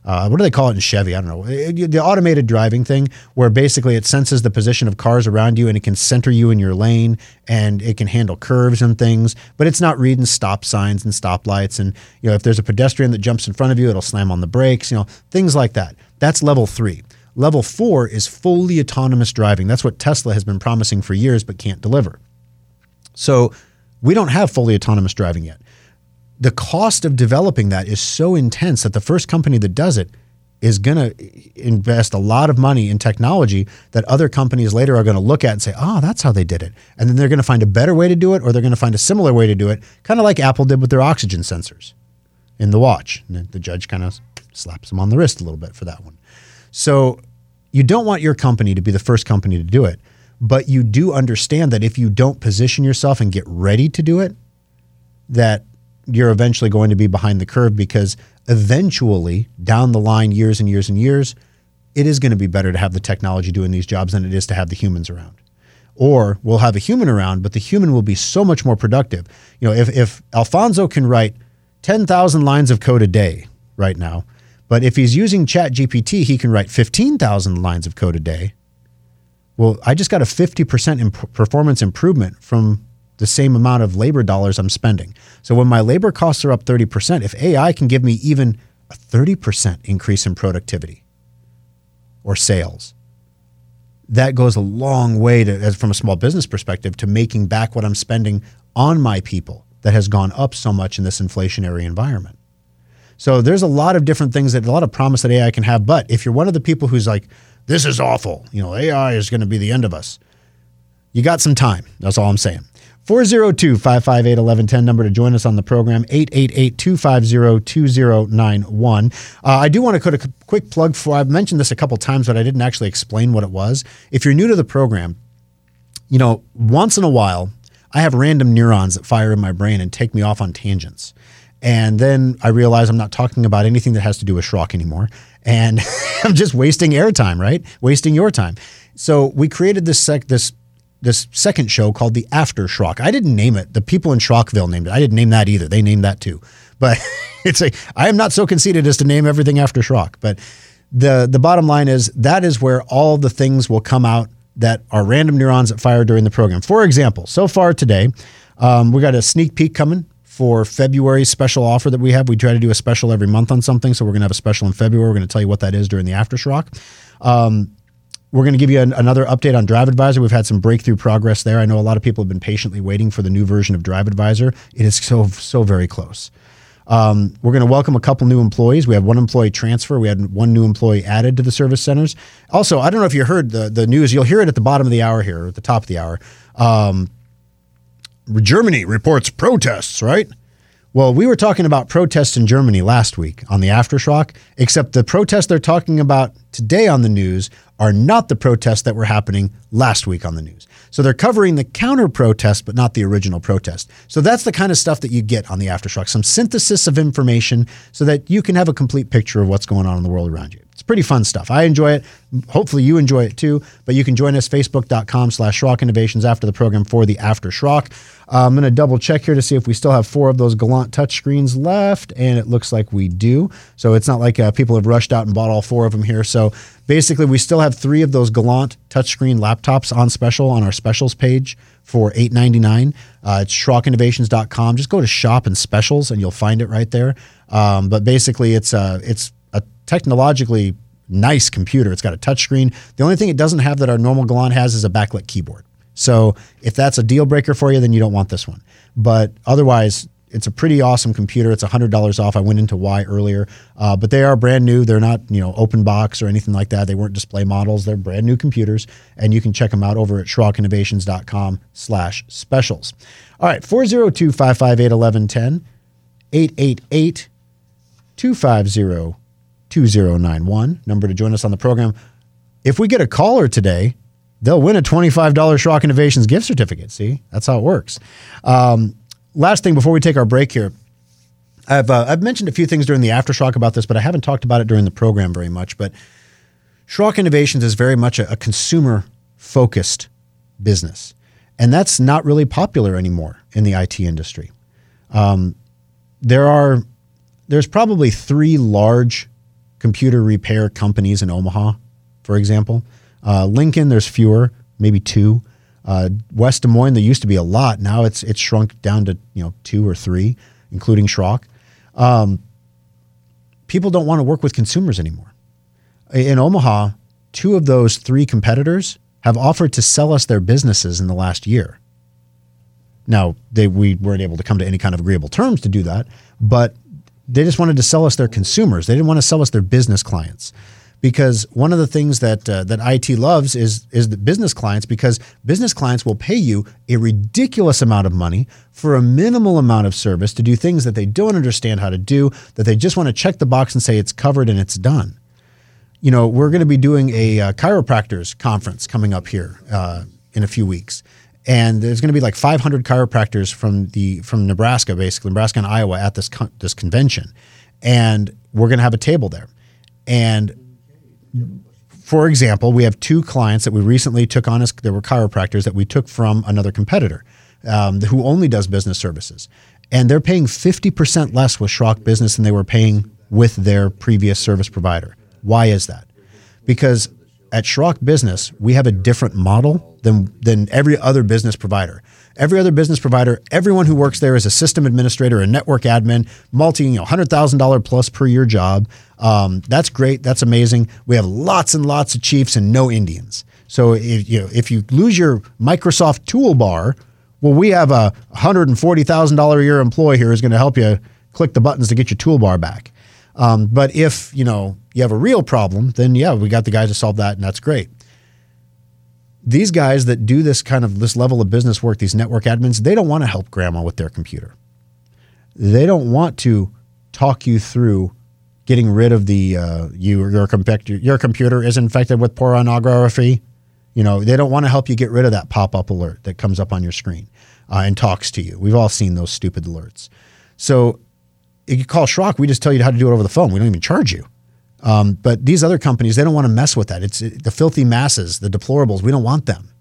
what do they call it in Chevy? I don't know. The automated driving thing where basically it senses the position of cars around you and it can center you in your lane and it can handle curves and things, but it's not reading stop signs and stoplights. And, if there's a pedestrian that jumps in front of you, it'll slam on the brakes, things like that. That's level 3. Level 4 is fully autonomous driving. That's what Tesla has been promising for years but can't deliver. So we don't have fully autonomous driving yet. The cost of developing that is so intense that the first company that does it is going to invest a lot of money in technology that other companies later are going to look at and say, oh, that's how they did it. And then they're going to find a better way to do it, or they're going to find a similar way to do it, kind of like Apple did with their oxygen sensors in the watch. And the judge kind of slaps them on the wrist a little bit for that one. So you don't want your company to be the first company to do it, but you do understand that if you don't position yourself and get ready to do it, that you're eventually going to be behind the curve, because eventually down the line, years and years and years, it is going to be better to have the technology doing these jobs than it is to have the humans around. Or we'll have a human around, but the human will be so much more productive. If Alfonso can write 10,000 lines of code a day right now, but if he's using ChatGPT, he can write 15,000 lines of code a day. Well, I just got a 50% performance improvement from the same amount of labor dollars I'm spending. So when my labor costs are up 30%, if AI can give me even a 30% increase in productivity or sales, that goes a long way from a small business perspective to making back what I'm spending on my people that has gone up so much in this inflationary environment. So there's a lot of different things, a lot of promise that AI can have. But if you're one of the people who's like, this is awful, AI is going to be the end of us, you got some time. That's all I'm saying. 402-558-1110, number to join us on the program, 888-250-2091. I do want to put a quick plug for, I've mentioned this a couple times, but I didn't actually explain what it was. If you're new to the program, once in a while, I have random neurons that fire in my brain and take me off on tangents. And then I realize I'm not talking about anything that has to do with Schrock anymore. And I'm just wasting airtime, right? Wasting your time. So we created this second show called The After Schrock. I didn't name it. The people in Schrockville named it. I didn't name that either. They named that too. But I am not so conceited as to name everything after Schrock. But the bottom line is that is where all the things will come out that are random neurons that fire during the program. For example, so far today, we got a sneak peek coming for February's special offer that we have. We try to do a special every month on something. So we're going to have a special in February. We're going to tell you what that is during the After Schrock. We're going to give you another update on Drive Advisor. We've had some breakthrough progress there. I know a lot of people have been patiently waiting for the new version of Drive Advisor. It is so very close. We're going to welcome a couple new employees. We have one employee transfer. We had one new employee added to the service centers. Also, I don't know if you heard the news. You'll hear it at the bottom of the hour here, or at the top of the hour. Germany reports protests, right? Well, we were talking about protests in Germany last week on the Aftershock, except the protests they're talking about today on the news are not the protests that were happening last week on the news. So they're covering the counter protest, but not the original protest. So that's the kind of stuff that you get on the Aftershock, some synthesis of information so that you can have a complete picture of what's going on in the world around you. It's pretty fun stuff. I enjoy it. Hopefully you enjoy it too, but you can join us facebook.com/Schrock Innovations after the program for the After Schrock. I'm going to double check here to see if we still have 4 of those Galant touchscreens left, and it looks like we do. So it's not like people have rushed out and bought all 4 of them here. So basically we still have 3 of those Galant touchscreen laptops on special on our specials page for $899. It's SchrockInnovations.com. Just go to shop and specials and you'll find it right there. But basically it's a technologically nice computer. It's got a touchscreen. The only thing it doesn't have that our normal Galant has is a backlit keyboard. So if that's a deal breaker for you, then you don't want this one. But otherwise, it's a pretty awesome computer. It's $100 off. I went into why earlier, but they are brand new. They're not, open box or anything like that. They weren't display models. They're brand new computers, and you can check them out over at SchrockInnovations.com/specials. All right, 402-558-1110, 888-250-2091, number to join us on the program. If we get a caller today, they'll win a $25 Schrock Innovations gift certificate. See, that's how it works. Last thing before we take our break here, I've mentioned a few things during the Aftershock about this, but I haven't talked about it during the program very much. But Schrock Innovations is very much a consumer-focused business, and that's not really popular anymore in the IT industry. There's probably 3 large computer repair companies in Omaha, for example. Lincoln, there's fewer, maybe 2. West Des Moines, there used to be a lot. Now it's shrunk down to 2 or 3, including Schrock. People don't want to work with consumers anymore. In Omaha, 2 of those 3 competitors have offered to sell us their businesses in the last year. Now, we weren't able to come to any kind of agreeable terms to do that, but they just wanted to sell us their consumers. They didn't want to sell us their business clients. Because one of the things that IT loves is the business clients, because business clients will pay you a ridiculous amount of money for a minimal amount of service to do things that they don't understand how to do, that they just want to check the box and say it's covered and it's done. We're going to be doing a chiropractors conference coming up here in a few weeks. And there's going to be like 500 chiropractors from Nebraska, basically, Nebraska and Iowa at this convention. And we're going to have a table there. And for example, we have 2 clients that we recently took on as, there were chiropractors that we took from another competitor who only does business services. And they're paying 50% less with Schrock Business than they were paying with their previous service provider. Why is that? Because at Schrock Business, we have a different model than every other business provider. Every other business provider, everyone who works there is a system administrator, a network admin, $100,000 plus per year job. That's great. That's amazing. We have lots and lots of chiefs and no Indians. So if you lose your Microsoft toolbar, well, we have a $140,000 a year employee here who's going to help you click the buttons to get your toolbar back. But if you have a real problem, then we got the guys to solve that, and that's great. These guys that do this level of business work, these network admins, they don't want to help grandma with their computer. They don't want to talk you through getting rid of your computer is infected with pornography. They don't want to help you get rid of that pop-up alert that comes up on your screen and talks to you. We've all seen those stupid alerts. So if you call Schrock, we just tell you how to do it over the phone. We don't even charge you. But these other companies, they don't want to mess with that. It's the filthy masses, the deplorables. We don't want them.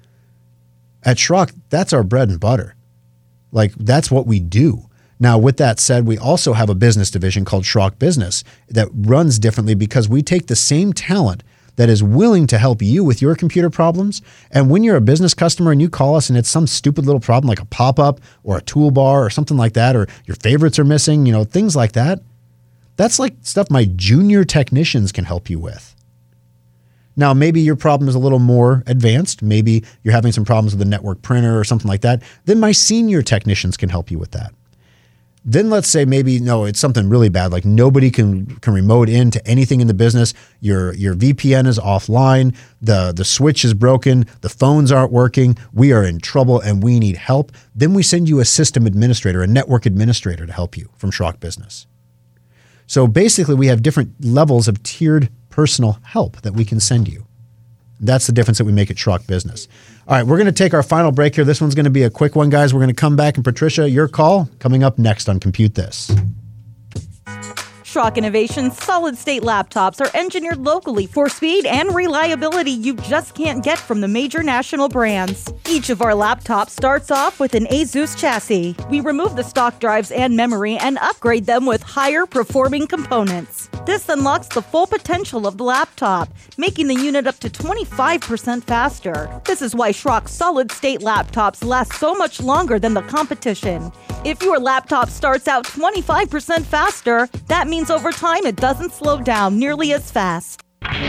At Schrock, that's our bread and butter. That's what we do. Now, with that said, we also have a business division called Schrock Business that runs differently because we take the same talent that is willing to help you with your computer problems. And when you're a business customer and you call us and it's some stupid little problem like a pop-up or a toolbar or something like that, or your favorites are missing, things like that, that's like stuff my junior technicians can help you with. Now, maybe your problem is a little more advanced. Maybe you're having some problems with a network printer or something like that. Then my senior technicians can help you with that. Then let's say it's something really bad, like nobody can remote into anything in the business. Your VPN is offline. The switch is broken. The phones aren't working. We are in trouble and we need help. Then we send you a system administrator, a network administrator to help you from Schrock Business. So basically, we have different levels of tiered personal help that we can send you. That's the difference that we make at Schrock Business. All right, we're going to take our final break here. This one's going to be a quick one, guys. We're going to come back, and Patricia, your call coming up next on Compute This. Schrock Innovations solid-state laptops are engineered locally for speed and reliability you just can't get from the major national brands. Each of our laptops starts off with an Asus chassis. We remove the stock drives and memory and upgrade them with higher-performing components. This unlocks the full potential of the laptop, making the unit up to 25% faster. This is why Schrock solid-state laptops last so much longer than the competition. If your laptop starts out 25% faster, that means over time it doesn't slow down nearly as fast.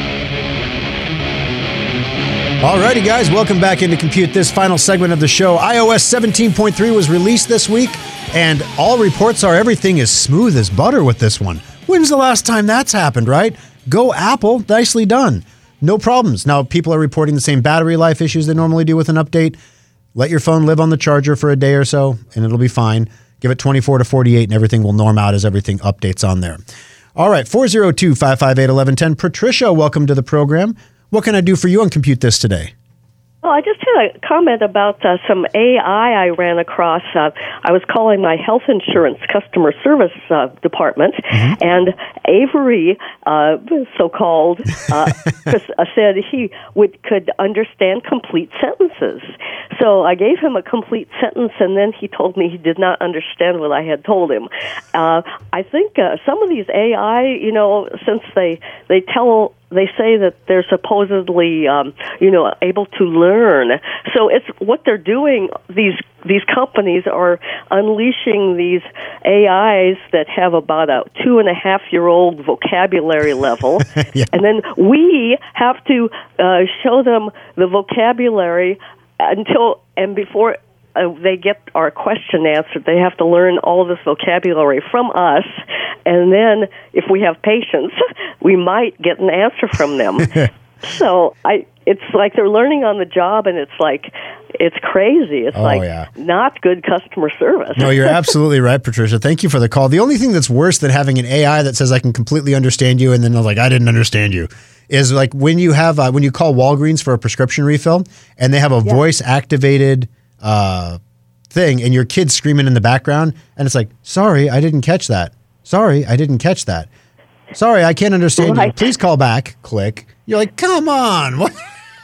Alrighty, guys, welcome back into Compute This, final segment of the show. iOS 17.3 was released this week, and all reports are everything is smooth as butter with this one. When's the last time that's happened, right? Go Apple, nicely done. No problems. Now, people are reporting the same battery life issues they normally do with an update. Let your phone live on the charger for a day or so, and it'll be fine. Give it 24 to 48, and everything will norm out as everything updates on there. All right, 402-558-1110. Patricia, welcome to the program. What can I do for you on Compute This today? Well, I just had a comment about some AI I ran across. I was calling my health insurance customer service department, and Avery, so-called, said he could understand complete sentences. So I gave him a complete sentence, and then he told me he did not understand what I had told him. I think some of these AI, since they say that they're supposedly, able to learn. So it's what they're doing. These companies are unleashing these AIs that have about a 2.5-year-old vocabulary level, yeah. And then we have to show them the vocabulary before they get our question answered. They have to learn all of this vocabulary from us, and then if we have patience, we might get an answer from them. So it's like they're learning on the job, and it's crazy. It's not good customer service. No, you're absolutely right, Patricia. Thank you for the call. The only thing that's worse than having an AI that says I can completely understand you, and then I didn't understand you, is like when you have when you call Walgreens for a prescription refill, and they have a voice activated thing, and your kid's screaming in the background, and it's like, sorry, I didn't catch that. Sorry, I didn't catch that. Sorry, I can't understand you. Please call back. Click. You're like, come on. What?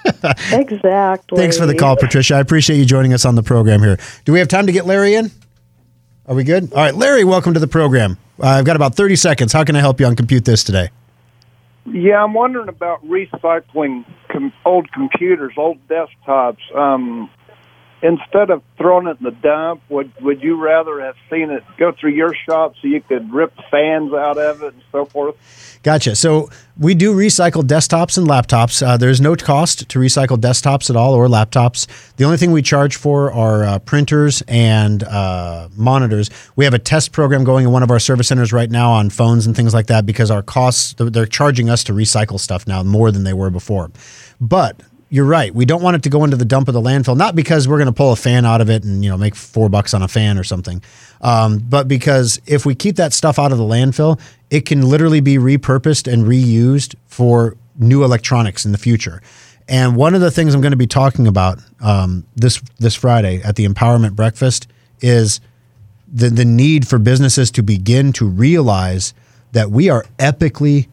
Exactly. Thanks for the call, Patricia. I appreciate you joining us on the program here. Do we have time to get Larry in? Are we good? All right, Larry, welcome to the program. I've got about 30 seconds. How can I help you on Compute This today? Yeah, I'm wondering about recycling old computers, old desktops. Instead of throwing it in the dump, would you rather have seen it go through your shop so you could rip fans out of it and so forth? Gotcha. So we do recycle desktops and laptops. There's no cost to recycle desktops at all or laptops. The only thing we charge for are printers and monitors. We have a test program going in one of our service centers right now on phones and things like that because our costs, they're charging us to recycle stuff now more than they were before. But you're right. We don't want it to go into the dump of the landfill, not because we're going to pull a fan out of it and make $4 on a fan or something, but because if we keep that stuff out of the landfill, it can literally be repurposed and reused for new electronics in the future. And one of the things I'm going to be talking about this Friday at the Empowerment Breakfast is the need for businesses to begin to realize that we are epically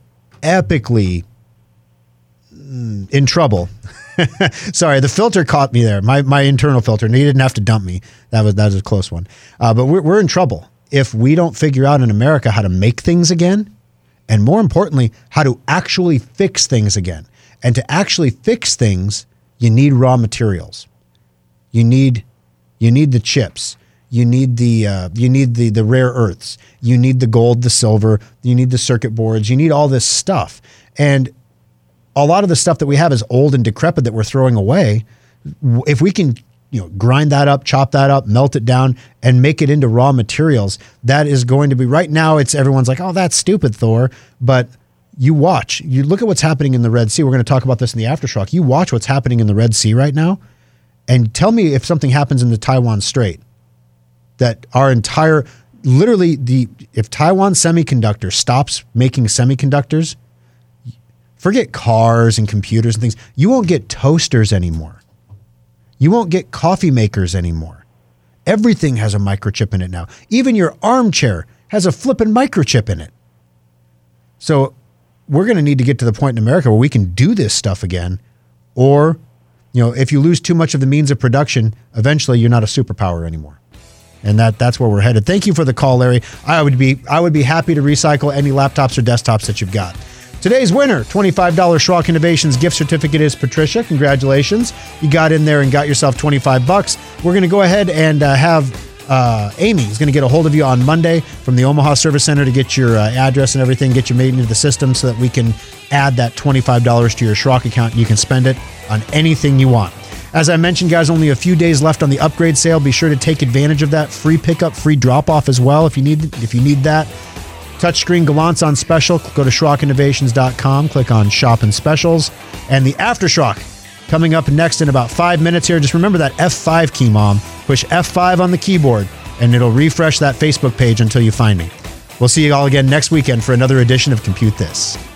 in trouble. Sorry, the filter caught me there. My internal filter. And he didn't have to dump me. That was a close one. But we're in trouble if we don't figure out in America how to make things again, and more importantly, how to actually fix things again. And to actually fix things, you need raw materials. You need the chips. You need the rare earths. You need the gold, the silver. You need the circuit boards. You need all this stuff. And a lot of the stuff that we have is old and decrepit that we're throwing away. If we can, grind that up, chop that up, melt it down, and make it into raw materials, that is going to be, right now everyone's like, oh, that's stupid, Thor. But you look at what's happening in the Red Sea. We're going to talk about this in the Aftershock. You watch what's happening in the Red Sea right now, and tell me if something happens in the Taiwan Strait, that our entire, literally if Taiwan Semiconductor stops making semiconductors, forget cars and computers and things. You won't get toasters anymore. You won't get coffee makers anymore. Everything has a microchip in it now. Even your armchair has a flippin' microchip in it. So we're going to need to get to the point in America where we can do this stuff again. Or, if you lose too much of the means of production, eventually you're not a superpower anymore. And that's where we're headed. Thank you for the call, Larry. I would be happy to recycle any laptops or desktops that you've got. Today's winner, $25 Schrock Innovations gift certificate, is Patricia. Congratulations. You got in there and got yourself $25. We're going to go ahead and have Amy is going to get a hold of you on Monday from the Omaha Service Center to get your address and everything, get you made into the system so that we can add that $25 to your Schrock account. You can spend it on anything you want. As I mentioned, guys, only a few days left on the upgrade sale. Be sure to take advantage of that. Free pickup, free drop-off as well if you need that. Touchscreen Gallants on special. Go to SchrockInnovations.com. Click on Shop and Specials. And the Aftershock coming up next in about 5 minutes here. Just remember that F5 key, Mom. Push F5 on the keyboard, and it'll refresh that Facebook page until you find me. We'll see you all again next weekend for another edition of Compute This.